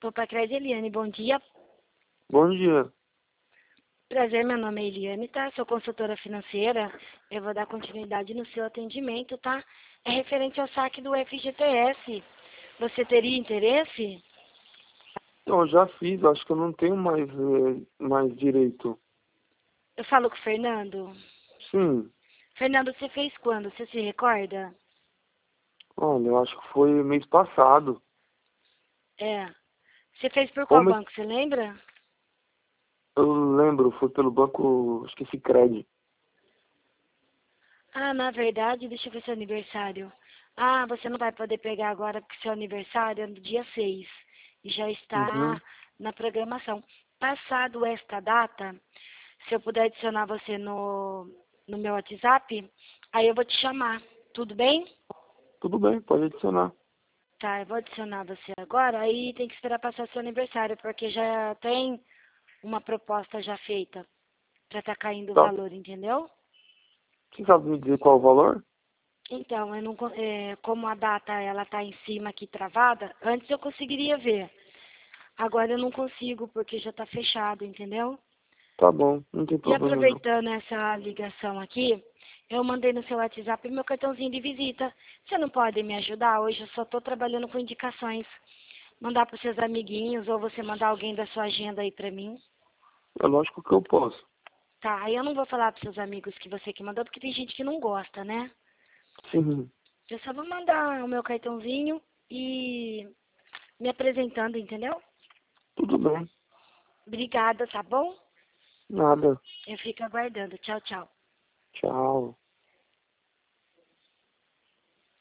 Opa, Cred Eliane, bom dia. Bom dia. Prazer, meu nome é Eliane, tá? Sou consultora financeira. Eu vou dar continuidade no seu atendimento, tá? É referente ao saque do FGTS. Você teria interesse? Eu já fiz, acho que eu não tenho mais direito. Eu falo com o Fernando. Sim, Fernando, você fez quando? Você se recorda? olha, eu acho que foi mês passado. É. Você fez por Ou qual mês, banco, você lembra? eu lembro, foi pelo banco, acho que Sicredi. Ah, na verdade, deixa eu ver seu aniversário. Ah, você não vai poder pegar agora porque seu aniversário é no dia 6 e já está Uhum, na programação. Passado esta data, se eu puder adicionar você no meu WhatsApp, aí eu vou te chamar. Tudo bem? tudo bem, pode adicionar. Tá, eu vou adicionar você agora, aí tem que esperar passar seu aniversário, porque já tem uma proposta já feita para estar caindo o Tá. valor, entendeu? Você sabe me dizer qual o valor? Então, eu não, como a data ela tá em cima aqui travada, antes eu conseguiria ver. Agora eu não consigo porque já está fechado, entendeu? Tá bom, não tem E problema não. aproveitando essa ligação aqui, eu mandei no seu WhatsApp meu cartãozinho de visita. Você não pode me ajudar? Hoje eu só estou trabalhando com indicações. Mandar para os seus amiguinhos ou você mandar alguém da sua agenda aí para mim. É lógico que eu posso. Tá, aí eu não vou falar para seus amigos que você que mandou, porque tem gente que não gosta, né? Sim, Eu só vou mandar o meu cartãozinho e me apresentando, entendeu? tudo bem. Obrigada, tá bom? Nada. Eu fico aguardando. Tchau, tchau. Tchau.